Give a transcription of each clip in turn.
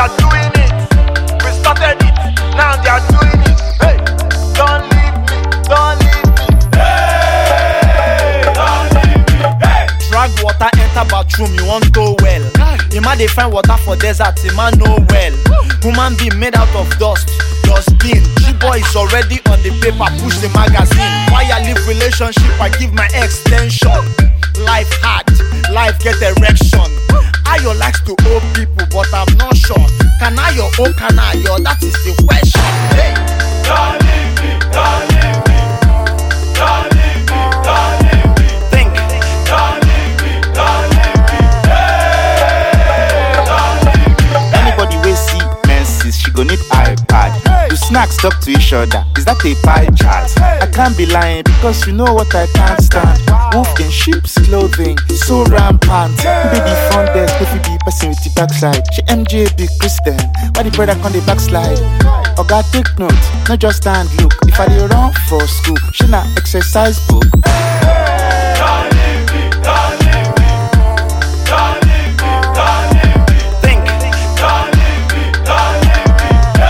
are doing it. We started it, now they are doing it. Hey, don't leave me, don't leave me. Hey, don't leave me. Hey. Drag water enter bathroom, you won't go well. Ima dey find water for desert, Ima know well. Human being made out of dust, dustbin. G-boy is already on the paper, push the magazine. Why I live relationship, I give my extension. Life hard, life get erection. Ayo likes to owe people, but I'm not sure. Can I your own, can I your? That is the question. Hey. Don't leave me, don't leave me. Don't leave me, don't leave me. Think. Don't leave me, don't leave me. Hey, don't leave me. Anybody will see menses, she gon' need iPad. Do snacks talk to each other? Is that a pie chart? I can't be lying because you know what I can't stand. Wolf in sheep's clothing, so rampant. Who be the front desk, if you be person with the backside? She MJ be Christian, why the brother on the backslide? Oga take note, not just stand look. If I dey run for school, she na exercise book. Don't leave me, don't leave me. Don't leave me, don't leave me. Think. Don't leave me, don't leave me.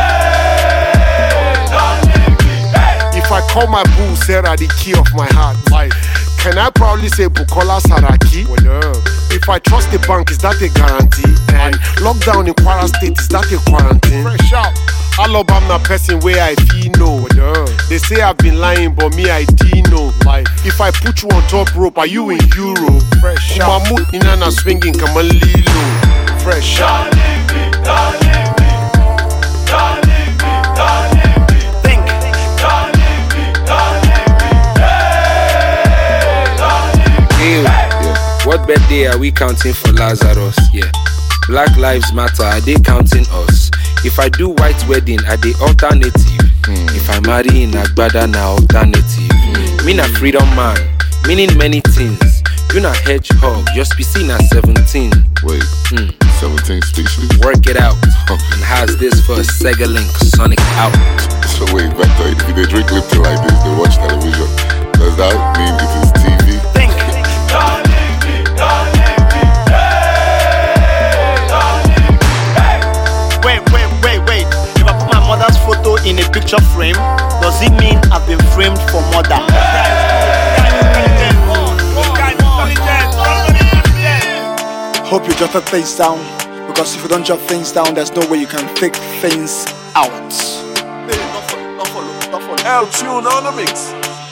Hey, don't leave me. Hey. If I call my boo Sarah the key of my heart, life, can I proudly say Bukola Saraki? Well, no. If I trust the bank, is that a guarantee? And lockdown in Kwara State, is that a quarantine? Fresh out. Alabama person where I feel no. Well, no. They say I've been lying, but me I did know. Life. If I put you on top rope, are you in Euro? Fresh out. Mahmoud Inanna swinging, come on Lilo. Fresh out. Don't leave me, don't leave me. Don't leave me, don't leave me. Think. Don't leave me, don't leave me. Hey, don't leave me. Yeah. What birthday are we counting for Lazarus? Yeah. Black Lives Matter, are they counting us? If I do white wedding, are they alternative? If I marry in Agbada, na alternative. Me na freedom man, meaning many things. You na hedgehog, your species na 17. Wait, 17 species? Work it out. And how's this for a Sega Link Sonic out? So wait, Vector, if they drink Lipton like this, they watch television. Does that mean it is TV? Think. Don't leave me, don't leave me. Hey, don't leave me. Hey. Wait. If I put my mother's photo in a picture frame, does it mean I've been framed for murder? Hope you jotted things down, because if you don't jot things down, there's no way you can fake things out. L tune on the mix.